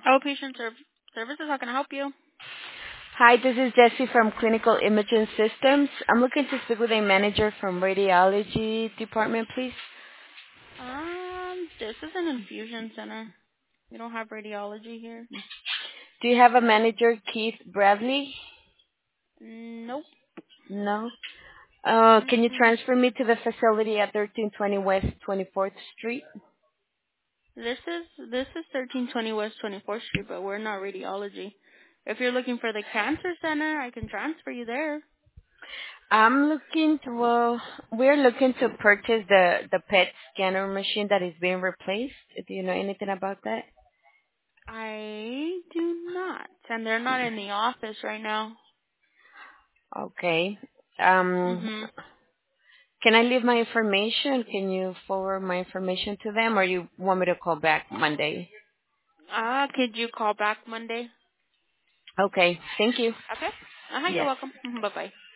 Services, how can I help you? Hi, this is Jessie from Clinical Imaging Systems. I'm looking to speak with a manager from radiology department, please. This is an infusion center. We don't have radiology here. Do you have a manager, Keith Bradley? Nope. No. Can you Mm-mm. transfer me to the facility at 1320 West 24th Street? This is 1320 West 24th Street, but we're not radiology. If you're looking for the cancer center, I can transfer you there. We're looking to purchase the PET scanner machine that is being replaced. Do you know anything about that? I do not, and they're not in the office right now. Okay. Um, Mhm. can I leave my information? Can you forward my information to them, or you want me to call back Monday? Could you call back Monday? Okay. Thank you. Okay. You're Yes. welcome. Bye bye.